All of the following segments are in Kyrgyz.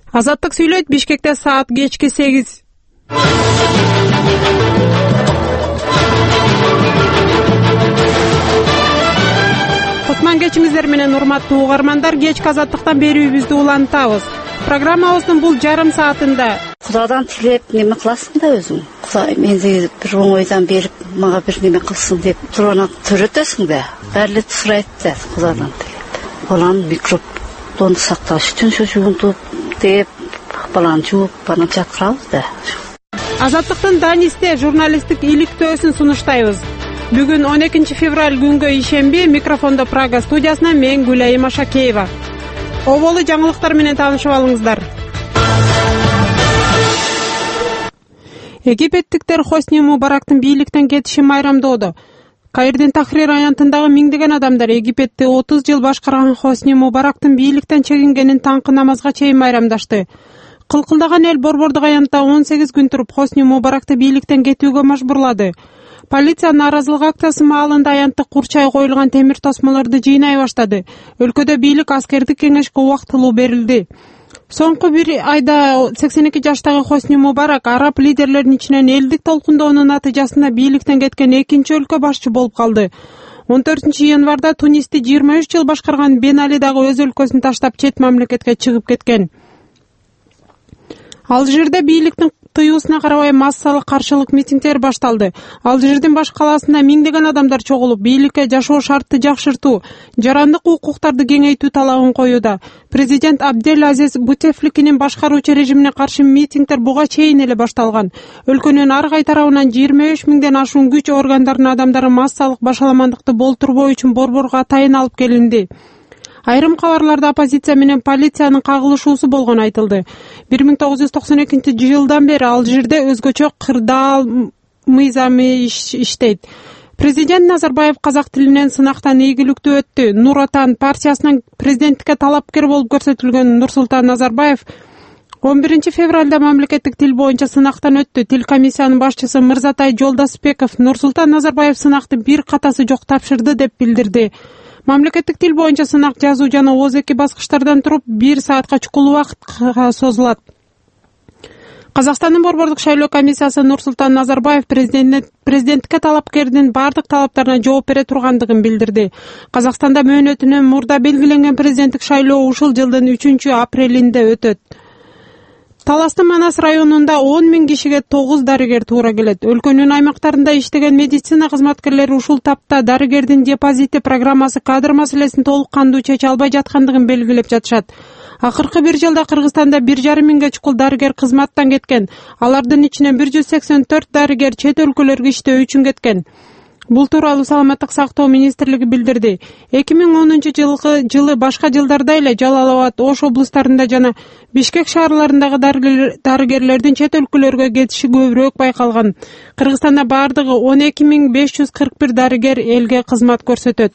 Азаттык сүйлөйт. Бишкекте саат кечки 8. Кутман кечиңиздер менен урматтуу угармандар, кечки Азаттыктан берүүбүздү улантабыз. Программабыздын бул жарым саатында Кудайдан тилеп неме кыласың да өзүң. Кудай менди бир оңойдан берип, мага бир неме кылсын деп турган төрөтөсүң да. Бәрі сурайт да Кудайдан тилеп. Баланы микробтон сакташ үчүн жуунтуп деп баланы жууп, бана жаткырабыз да. Азаттыктын Данисте журналисттик иликтөөсүн сунуштайбыз. Бүгүн 12 февраль күнгө ишемби, микрофондо Прага студиясынан мен Гүлайым Ашакеева. Оболу жаңылыктар менен таанышып алыңыздар. Египеттиктер Хосни Мубарактын бийликтен кетишин майрамдоодо. Каирдин Тахрир аянтындагы миңдеген адамдар Египетти 30 жыл башкарган Хосни Мубарактын бийликтен чегингенин таңкы намазга чейин майрамдашты. Кылкылдаган эл борбордук аянтта 18 күн туруп Хосни Мубаракты бийликтен кетүүгө мажбурлады. Полиция нааразылык акциясы маалында аянтты курчай коюлган темир тосмолорду жыйнай баштады. Өлкөдө бийлик аскердик кеңешке убактылуу берилди. Соңку бир айда 82 жаштагы Хосни Мубарак араб лидерлеринин ичинен элдик толкундоонун натыйжасында бийликтен кеткен экинчи өлкө башчы болуп калды. 14 январда Тунисти 23 жыл башкарган Бен Али дагы өз өлкөсүн таштап чет мамлекетке чыгып кеткен. Алжирде бийликтин тыюусуна карабай массалык каршылык митингдер башталды. Алжирдин баш калаасында миңдеген адамдар чогулуп, бийликке жашоо шартты жакшыртуу, жарандык укуктарды кеңейтүү талабын коюуда. Президент Абдель Азиз Бутефликинин башкаруучу режимине каршы митингдер буга чейин эле башталган. Өлкөнүн ар кай тарабынан 23 миңден ашуун күч органдарынын адамдары массалык башаламандыкты болтурбоо үчүн борборго атайын алып келинди. Айрым кабарларда оппозиция менен полициянын кагылышуусу болгону айтылды. 1992 жылдан бери Алжирде өзгөчө кырдаал мыйзамы иштейт. Президент Назарбаев казак тилинен сынактан ийгиликтүү өттү. Нур Отан партиясынын президенттикке талапкер болуп көрсөтүлгөн Нурсултан Назарбаев 11 февралда мамлекеттик тил боюнча сынактан өттү. Тил комиссиянын башчысы Мырзатай Жолдасбеков Нурсултан Назарбаев сынактын бир катасы жок тапшырды деп билдирди. Мамлекеттик тил боюнча сынак жазуу жана ооз-эки баскычтардан туруп 1 саатка чукул убакытка созулат. Казакстандын борбордук шайлоо комиссиясы Нурсултан Назарбаев президенттикке талапкердин бардык талаптарына жооп бере тургандыгын билдирди. Казакстанда мөөнөтүнөн мурда белгиленген президенттик шайлоо ушул жылдын 3-апрелинде өтөт. Таластын Манас районунда 10 000 кишиге 9 дарыгер туура келет. Өлкөнүн аймактарында иштеген медицина кызматкерлери ушул тапта дарыгердин депозити программасы кадр маселесин толук кандуу чече албай жаткандыгын белгилеп жатышат. Акыркы бир жылда Кыргызстанда 1,5 миңге чукул дарыгер кызматтан кеткен. Алардын ичинен 184 дарыгер чет өлкөлөргө иштөө үчүн кеткен. Бул тууралуу Саламаттык сактоо министрлиги билдирди. 2010 жылы башка жылдарда эле Жалал Абад, Ош облустарында жана Бишкек шаарларындагы дарыгерлердин чет өлкөлөргө кетиши көбүрөөк байкалган. Кыргызстанда бардыгы 12 541 дарыгер элге кызмат көрсөтөт.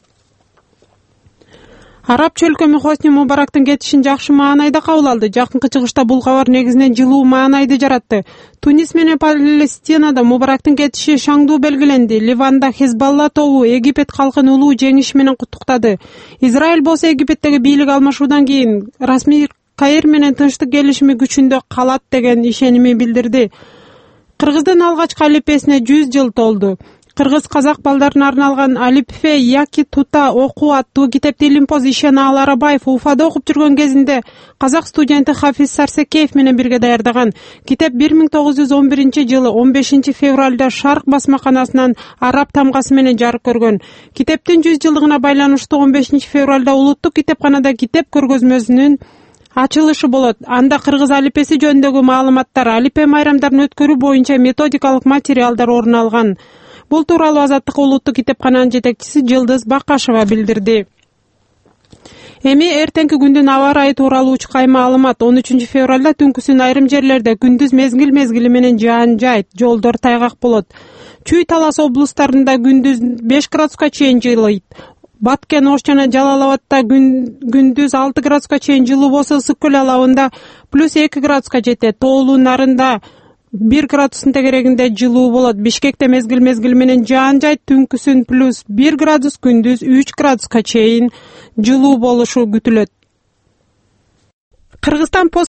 Араб чөлкөмү Хосни Мубарактын кетишин жакшы маанайда кабыл алды. Жакынкы чыгышта бул кабар негизинен жылуу маанайды жаратты. Тунис менен Палестинада Мубарактын кетиши шаңдуу белгиленди. Ливанда Хезболла тобу Египет калкын улуу жеңиш менен куттуктады. Израиль болсо Египеттеги бийлик алмашуудан кийин расмий Каир менен тынчтык келишими күчүндө калат деген ишеними билдирди. Кыргыздын алгачкы алипесине 100 жыл толду. Кыргыз-казак балдарына арналган Алипфе яки тута окуу аттуу китепти Илимпоз Ишеналы Арабаев Уфада окуп жүргөн кезинде казак студенти Хафиз Сарсекеев менен бирге даярдаган. Китеп 1911 жылы 15 февралда Шарк басмаканасынан араб тамгасы менен жарык көргөн. Китептин 100 жылдыгына байланыштуу 15 февралда улуттук китепканада китеп көргөзмөсүнүн ачылышы болот. Анда кыргыз алипеси жөнүндөгү маалыматтар, алипе майрамдарын өткөрүү боюнча методикалык материалдар орун алган. Бул тууралуу Азаттык улуттук китепкананын жетекчиси Жылдыз Бакашева билдирди. Эми эртеңки күндүн аба ырайы тууралуу учкай маалымат. 13 февралда түнкүсүн айрым жерлерде, күндүз мезгил менен жаан жайт, жолдор тайгак болот. Чүй Талас облустарында күндүз 5 градуска чейин жылыйт. Баткен, Ош жана Жалал Абадта күндүз 6 градуска чейин жылуу болсо, Ысык көл алабында +2 градуска жетет. Тоолуу Нарында 1 градустун тегерегинде жылуу болот. Бишкекте мезгил менен жаан жайт, түнкүсүн +1 градус, күндүз 3 градуска чейин жылуу болушу күтүлөт. Кыргызстан